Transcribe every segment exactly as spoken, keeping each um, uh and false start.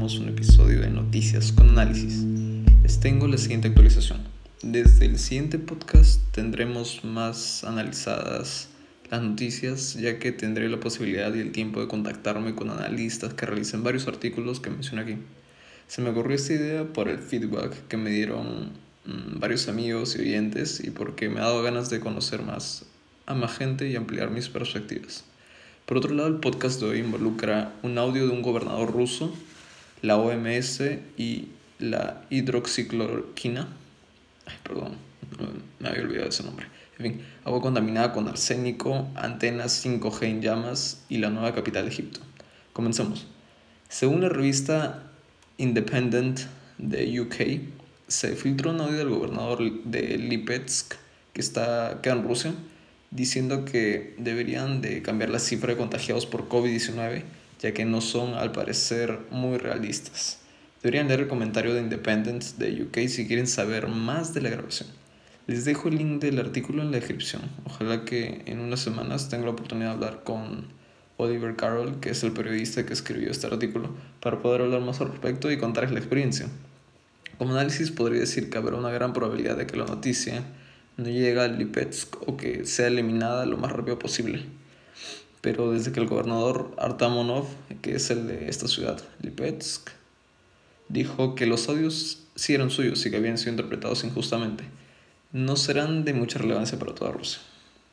comenzamos un episodio de Noticias con Análisis. Les tengo la siguiente actualización. Desde el siguiente podcast tendremos más analizadas las noticias, ya que tendré la posibilidad y el tiempo de contactarme con analistas que realicen varios artículos que mencioné aquí. Se me ocurrió esta idea por el feedback que me dieron mmm, varios amigos y oyentes y porque me ha dado ganas de conocer más a más gente y ampliar mis perspectivas. Por otro lado, el podcast de hoy involucra un audio de un gobernador ruso, la O M S y la hidroxicloroquina. Ay, perdón, me había olvidado ese nombre. En fin, agua contaminada con arsénico, antenas cinco G en llamas y la nueva capital de Egipto. Comencemos. Según la revista Independent de U K, se filtró un audio del gobernador de Lipetsk, que está, queda en Rusia, diciendo que deberían de cambiar la cifra de contagiados por covid diecinueve, ya que no son, al parecer, muy realistas. Deberían leer el comentario de Independent de U K si quieren saber más de la grabación. Les dejo el link del artículo en la descripción. Ojalá que en unas semanas tenga la oportunidad de hablar con Oliver Carroll, que es el periodista que escribió este artículo, para poder hablar más al respecto y contarles la experiencia. Como análisis podría decir que habrá una gran probabilidad de que la noticia no llega a Lipetsk o que sea eliminada lo más rápido posible. Pero desde que el gobernador Artamonov, que es el de esta ciudad, Lipetsk, dijo que los audios sí eran suyos y que habían sido interpretados injustamente, no serán de mucha relevancia para toda Rusia.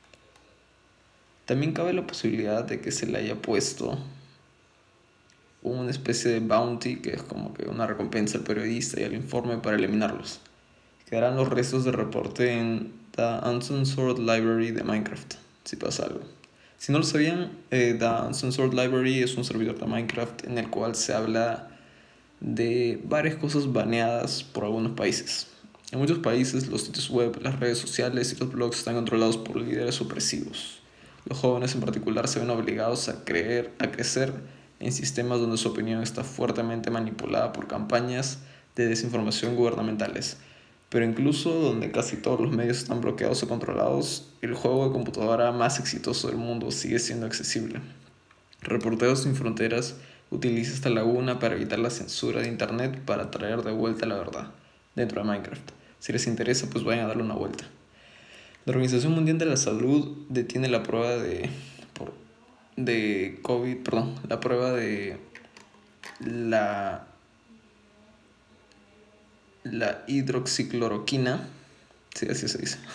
También cabe la posibilidad de que se le haya puesto una especie de bounty, que es como que una recompensa al periodista y al informe para eliminarlos. Quedarán los restos del reporte en The Uncensored Library de Minecraft, si pasa algo. Si no lo sabían, eh, The Uncensored Library es un servidor de Minecraft en el cual se habla de varias cosas baneadas por algunos países. En muchos países los sitios web, las redes sociales y los blogs están controlados por líderes opresivos. Los jóvenes en particular se ven obligados a, creer, a crecer en sistemas donde su opinión está fuertemente manipulada por campañas de desinformación gubernamentales. Pero incluso donde casi todos los medios están bloqueados o controlados, el juego de computadora más exitoso del mundo sigue siendo accesible. Reporteros Sin Fronteras utiliza esta laguna para evitar la censura de internet para traer de vuelta la verdad dentro de Minecraft. Si les interesa, pues vayan a darle una vuelta. La Organización Mundial de la Salud detiene la prueba de, por, de COVID, perdón, la prueba de la, la hidroxicloroquina, sí, así se dice,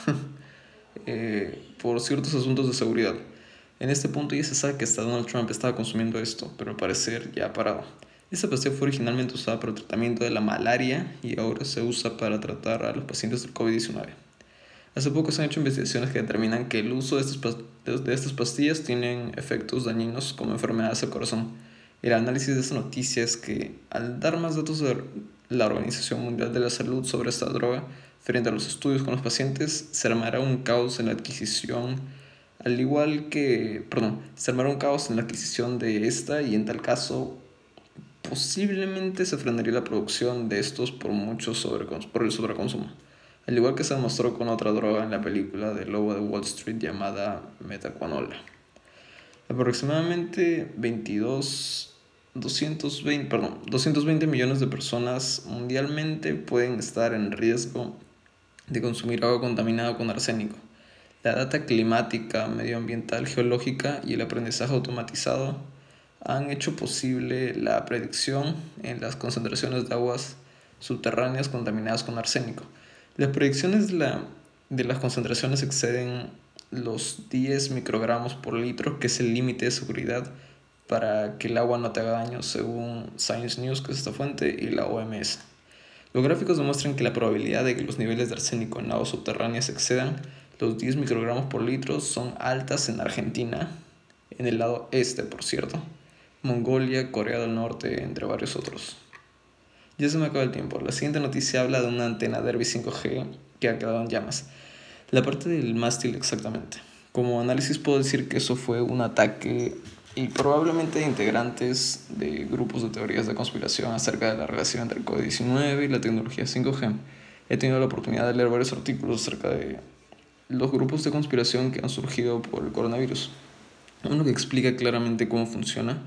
eh, por ciertos asuntos de seguridad. En este punto ya se sabe que hasta Donald Trump estaba consumiendo esto, pero al parecer ya ha parado. Esta pastilla fue originalmente usada para el tratamiento de la malaria y ahora se usa para tratar a los pacientes del covid diecinueve. Hace poco se han hecho investigaciones que determinan que el uso de estas, de estas pastillas tienen efectos dañinos como enfermedades del corazón. El análisis de esta noticia es que, al dar más datos de la Organización Mundial de la Salud sobre esta droga frente a los estudios con los pacientes, se armará un caos en la adquisición, al igual que, perdón, se armará un caos en la adquisición de esta y en tal caso posiblemente se frenaría la producción de estos por mucho sobre, por el sobreconsumo. Al igual que se demostró con otra droga en la película de Lobo de Wall Street llamada Methaquanola. Aproximadamente veintidós, doscientos veinte, perdón, doscientos veinte millones de personas mundialmente pueden estar en riesgo de consumir agua contaminada con arsénico. La data climática, medioambiental, geológica y el aprendizaje automatizado han hecho posible la predicción en las concentraciones de aguas subterráneas contaminadas con arsénico. Las predicciones de, la, de las concentraciones exceden los diez microgramos por litro, que es el límite de seguridad para que el agua no te haga daño, según Science News, que es esta fuente, y la O M S. Los gráficos demuestran que la probabilidad de que los niveles de arsénico en aguas subterráneas excedan los diez microgramos por litro son altas en Argentina, en el lado este, por cierto, Mongolia, Corea del Norte, entre varios otros. Ya se me acaba el tiempo. La siguiente noticia habla de una antena Derby cinco G que ha quedado en llamas. La parte del mástil exactamente. Como análisis puedo decir que eso fue un ataque y probablemente de integrantes de grupos de teorías de conspiración acerca de la relación entre el covid diecinueve y la tecnología cinco G. He tenido la oportunidad de leer varios artículos acerca de los grupos de conspiración que han surgido por el coronavirus. Uno que explica claramente cómo funciona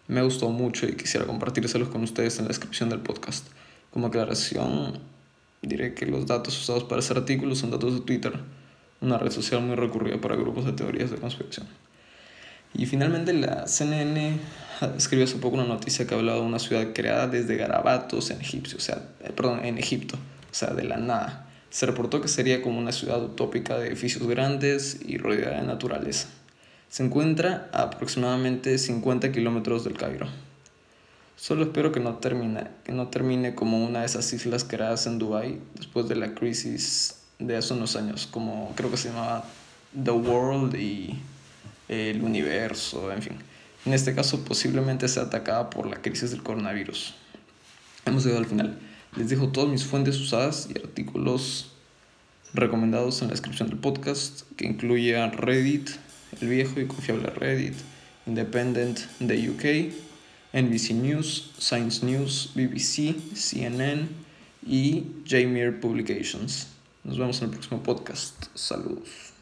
me gustó mucho y quisiera compartírselos con ustedes en la descripción del podcast. Como aclaración, diré que los datos usados para ese artículo son datos de Twitter, una red social muy recurrida para grupos de teorías de conspiración. Y finalmente la C N N escribió hace poco una noticia que hablaba de una ciudad creada desde garabatos en Egipto, o sea, eh, perdón, en Egipto, o sea, de la nada. Se reportó que sería como una ciudad utópica de edificios grandes y rodeada de naturaleza. Se encuentra a aproximadamente cincuenta kilómetros del Cairo. Solo espero que no termine, que no termine como una de esas islas creadas en Dubái después de la crisis de hace unos años, como creo que se llamaba The World y el universo, en fin. En este caso posiblemente sea atacada por la crisis del coronavirus. Hemos llegado al final. Les dejo todas mis fuentes usadas y artículos recomendados en la descripción del podcast, que incluye a Reddit, el viejo y confiable Reddit, Independent de U K, N B C News, Science News, B B C, C N N y Jamir Publications. Nos vemos en el próximo podcast. Saludos.